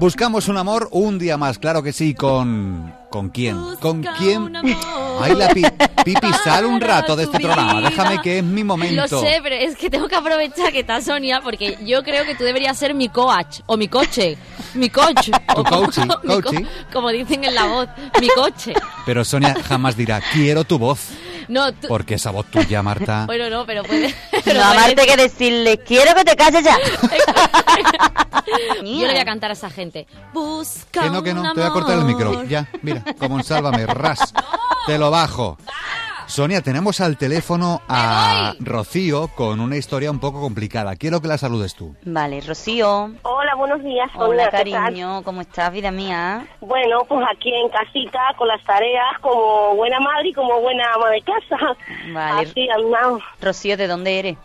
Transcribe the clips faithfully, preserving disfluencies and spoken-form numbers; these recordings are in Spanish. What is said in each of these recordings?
Buscamos un amor un día más, claro que sí, con... ¿Con quién? ¿Con quién? Ay, la pi, Pipi, sal un rato de este programa, déjame que es mi momento. Lo sé, pero es que tengo que aprovechar que está Sonia, porque yo creo que tú deberías ser mi coach, o mi coche, mi coach. Tu coach, mi co como dicen en la voz, mi coche. Pero Sonia jamás dirá, quiero tu voz. No, tú... Porque esa voz tuya, Marta... Bueno, no, pero puede... Pero no, Marta, hay que decirle, quiero que te cases ya. Yo le voy a cantar a esa gente. Busca Que no, que no, un te voy a cortar el amor. micro. Ya, mira, como en Sálvame, ras. No, te lo bajo. Va. Sonia, tenemos al teléfono a Rocío con una historia un poco complicada. Quiero que la saludes tú. Vale, Rocío. Hola, buenos días, Sonia. Hola, cariño, ¿cómo estás, vida mía? Bueno, pues aquí en casita, con las tareas, como buena madre y como buena ama de casa. Vale. Así andamos. Rocío, ¿de dónde eres?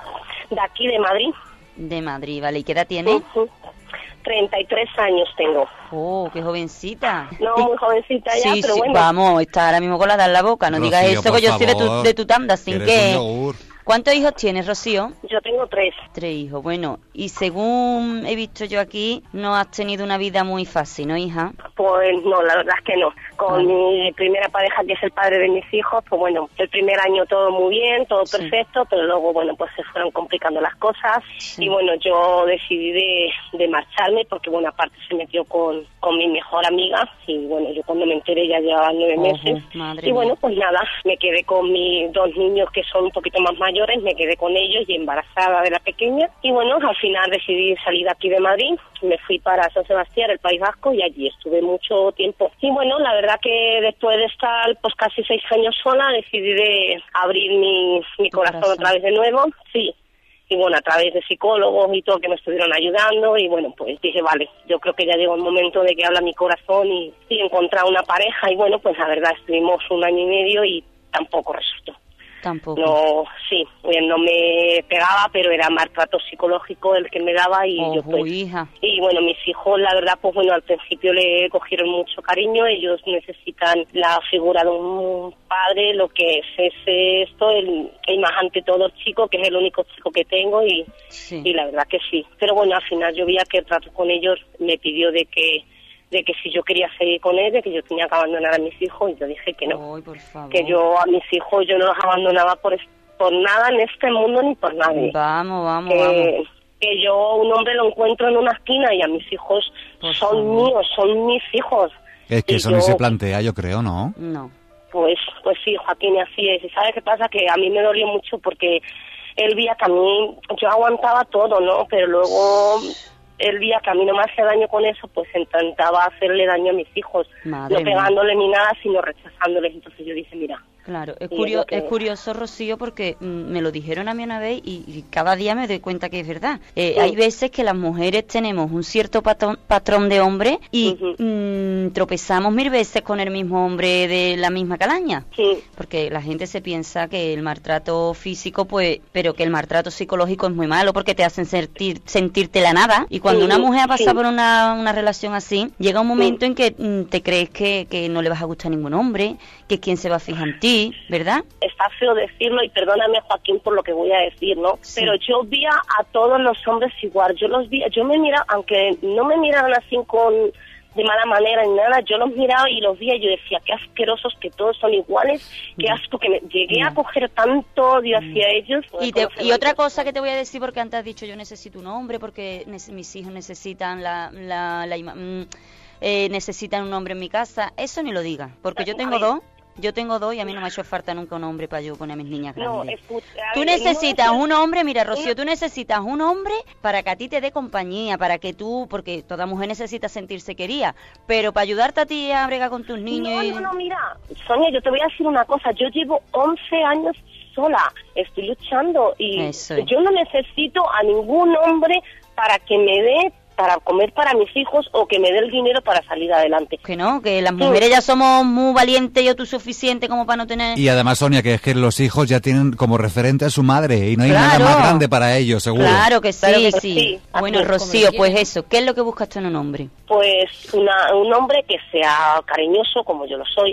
De aquí, de Madrid. De Madrid, vale. ¿Y qué edad tienes? Uh-huh. treinta y tres años tengo. Oh, qué jovencita. No, muy jovencita ya, sí, pero sí, bueno. Vamos, está ahora mismo con la edad en la boca. No Rocío, digas eso, que yo soy de tu, de tu tanda, sin que... ¿Cuántos hijos tienes, Rocío? Yo tengo tres. Tres hijos, bueno. Y según he visto yo aquí, no has tenido una vida muy fácil, ¿no, hija? Pues no, la verdad es que no. Con ah. mi primera pareja, que es el padre de mis hijos, pues bueno, el primer año todo muy bien, todo sí. perfecto, pero luego, bueno, pues se fueron complicando las cosas. Sí. Y bueno, yo decidí de, de marcharme porque, bueno, aparte se metió con, con mi mejor amiga. Y bueno, yo cuando me enteré ya llevaba nueve Ojo, meses. Y bueno, pues nada, me quedé con mis dos niños que son un poquito más mayores. Me quedé con ellos y embarazada de la pequeña. Y bueno, al final decidí salir de aquí de Madrid. Me fui para San Sebastián, el País Vasco, y allí estuve mucho tiempo. Y bueno, la verdad que después de estar pues casi seis años sola, decidí de abrir mi, mi corazón, corazón otra vez de nuevo. Sí. Y bueno, a través de psicólogos y todo que me estuvieron ayudando. Y bueno, pues dije, vale, yo creo que ya llegó el momento de que habla mi corazón y, y encontrar una pareja. Y bueno, pues la verdad estuvimos un año y medio y tampoco resultó. Tampoco. No, sí, no me pegaba, pero era maltrato psicológico el que me daba y oh, yo pues... hija. Y bueno, mis hijos, la verdad, pues bueno, al principio le cogieron mucho cariño, ellos necesitan la figura de un padre, lo que es, es esto, el, el más ante todo el chico, que es el único chico que tengo y, sí. y la verdad que sí. Pero bueno, al final yo veía que el trato con ellos me pidió de que... de que si yo quería seguir con él, de que yo tenía que abandonar a mis hijos, y yo dije que no. Ay, por favor. Que yo a mis hijos yo no los abandonaba por, por nada en este mundo ni por nadie. Vamos, vamos, que, vamos. Que yo un hombre lo encuentro en una esquina y a mis hijos por son favor. míos, son mis hijos. Es que y eso yo, no se plantea, yo creo, ¿no? No. Pues, pues sí, Joaquín, así es. ¿Y sabes qué pasa? Que a mí me dolió mucho porque él veía que a mí, yo aguantaba todo, ¿no? Pero luego... el día que a mí no me hacía daño con eso, pues intentaba hacerle daño a mis hijos, Madre no pegándole mía. ni nada, sino rechazándoles. Entonces yo dije, mira... Claro, es, curio que... es curioso, Rocío, porque mm, me lo dijeron a mí una vez y, y cada día me doy cuenta que es verdad. Eh, sí. Hay veces que las mujeres tenemos un cierto patrón, patrón de hombre y uh-huh. mm, tropezamos mil veces con el mismo hombre de la misma calaña. Sí. Porque la gente se piensa que el maltrato físico, pues, pero que el maltrato psicológico es muy malo porque te hacen sentir sentirte la nada. Y cuando sí, una mujer ha pasado sí. por una, una relación así, llega un momento sí. en que mm, te crees que, que no le vas a gustar a ningún hombre, que quién se va a fijar en ti, ¿verdad? Está feo decirlo y perdóname, Joaquín, por lo que voy a decir, ¿no? Sí. Pero yo vi a todos los hombres igual, yo los vi, yo me miraba, aunque no me miraran así con de mala manera ni nada, yo los miraba y los vi y yo decía, qué asquerosos, que todos son iguales, qué yeah. asco, que me llegué yeah. a coger tanto odio yeah. hacia ellos. Y, te, y otra cosa que te voy a decir, porque antes has dicho, yo necesito un hombre, porque ne- mis hijos necesitan la... la, la, la mm, eh, necesitan un hombre en mi casa, eso ni lo digas, porque yo tengo dos. Yo tengo dos y a mí no me ha hecho falta nunca un hombre para yo poner a mis niñas grandes. No, escucha, tú necesitas no, un hombre, mira, Rocío, tú necesitas un hombre para que a ti te dé compañía, para que tú, porque toda mujer necesita sentirse querida, pero para ayudarte a ti a bregar con tus niños. No, y... no, no, mira, Sonia, yo te voy a decir una cosa, yo llevo once años sola, estoy luchando y Eso es. yo no necesito a ningún hombre para que me dé para comer para mis hijos o que me dé el dinero para salir adelante. Que no, que las mujeres sí. ya somos muy valientes y autosuficientes como para no tener... Y además, Sonia, que es que los hijos ya tienen como referente a su madre y no hay claro. nada más grande para ellos, seguro. Claro que sí, claro que sí. sí. Bueno, Rocío, pues eso, ¿qué es lo que buscas tú en un hombre? Pues una, un hombre que sea cariñoso, como yo lo soy,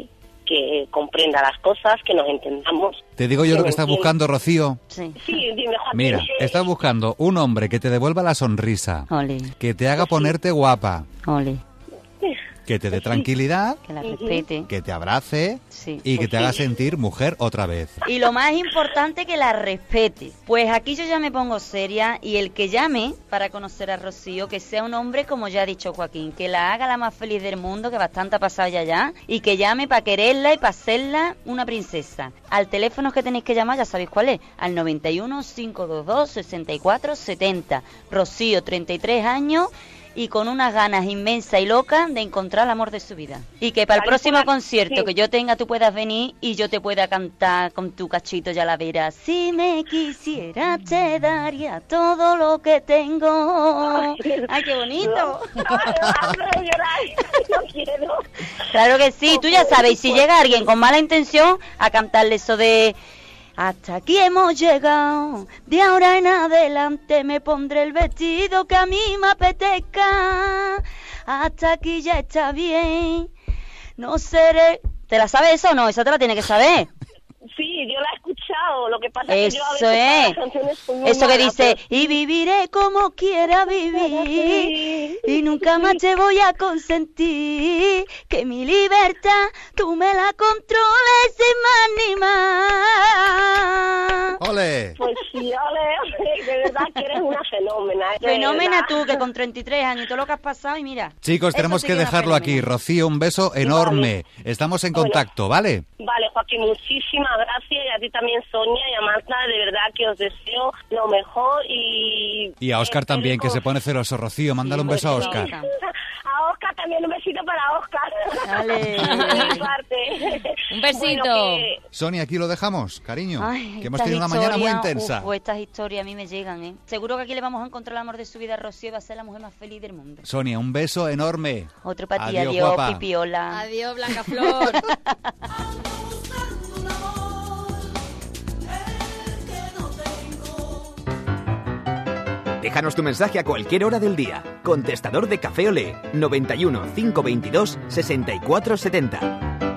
que comprenda las cosas, que nos entendamos. Te digo yo que lo que me estás entienda. buscando, Rocío. Sí. Sí, dime, Joaquín. Mira, estás buscando un hombre que te devuelva la sonrisa, Ole, que te haga ponerte guapa, ole. que te dé tranquilidad, Que la respete. que te abrace Sí. y que te haga sentir mujer otra vez. Y lo más importante, que la respete. Pues aquí yo ya me pongo seria, y el que llame para conocer a Rocío, que sea un hombre, como ya ha dicho Joaquín, que la haga la más feliz del mundo, que bastante ha pasado ya ya, y que llame para quererla y para hacerla una princesa. Al teléfono que tenéis que llamar, ya sabéis cuál es, al noventa y uno, cinco dos dos, sesenta y cuatro setenta. Rocío, treinta y tres años, y con unas ganas inmensas y locas de encontrar el amor de su vida. Y que para el Ahí próximo pueda- concierto sí. que yo tenga, tú puedas venir y yo te pueda cantar con tu cachito, ya la verás. Si me quisiera, te daría todo lo que tengo. ¡Ay, qué bonito! No, llorar, no quiero. Claro que sí, tú ya sabes, y si llega alguien con mala intención, a cantarle eso de... Hasta aquí hemos llegado, de ahora en adelante me pondré el vestido que a mí me apetezca. Hasta aquí ya está bien, no seré... ¿Te la sabes eso o no? Esa te la tienes que saber. Sí, yo la he escuchado, lo que pasa es que yo a Eso veces para es. las canciones soy muy Eso que mala, dice, pero- y viviré como quiera vivir, y nunca más te voy a consentir, que mi libertad tú me la controles sin más ni más. ¡Ole! Pues sí, ole, ole, de verdad que eres una fenómena. de Fenómena verdad. tú, que con treinta y tres años y todo lo que has pasado, y mira. Chicos, eso tenemos sí que es una dejarlo aquí. fenómena. Rocío, un beso enorme. Estamos en Bueno. contacto, ¿vale? Vale, Joaquín, muchísimas gracias, y a ti también, Sonia, y a Marta, de verdad que os deseo lo mejor, y... Y a Óscar también, que se pone celoso. Rocío, mándale un beso a pues, Óscar. sí. A Óscar también, un besito para Óscar. Dale. De mi parte. Un besito. Bueno, que- Sonia, aquí lo dejamos, cariño. Ay, que hemos estas tenido una mañana muy historias, intensa. uf, pues estas historias a mí me llegan, ¿eh? Seguro que aquí le vamos a encontrar el amor de su vida a Rocío, y va a ser la mujer más feliz del mundo. Sonia, un beso enorme. Otro para ti, Adiós, adiós, guapa. pipiola. Adiós, Blanca Flor. Déjanos tu mensaje a cualquier hora del día. Contestador de Café Olé, noventa y uno, cinco veintidós, sesenta y cuatro setenta.